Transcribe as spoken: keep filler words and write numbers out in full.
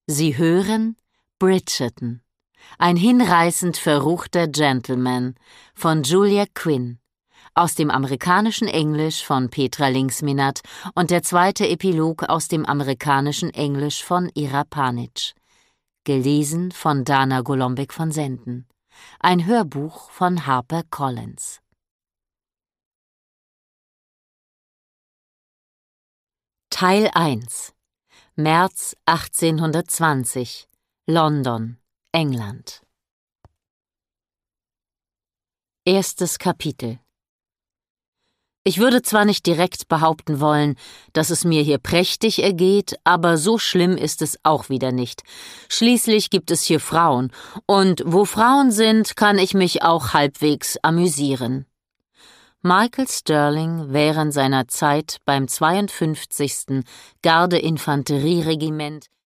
Sie hören Bridgerton, ein hinreißend verruchter Gentleman von Julia Quinn, aus dem amerikanischen Englisch von Petra Linksminath und der zweite Epilog aus dem amerikanischen Englisch von Ira Panic. Gelesen von Dana Golombek von Senden. Ein Hörbuch von Harper Collins. Teil eins. März achtzehnhundertzwanzig. London, England. Erstes Kapitel. Ich würde zwar nicht direkt behaupten wollen, dass es mir hier prächtig ergeht, aber so schlimm ist es auch wieder nicht. Schließlich gibt es hier Frauen, und wo Frauen sind, kann ich mich auch halbwegs amüsieren. Michael Sterling während seiner Zeit beim zweiundfünfzigsten Gardeinfanterieregiment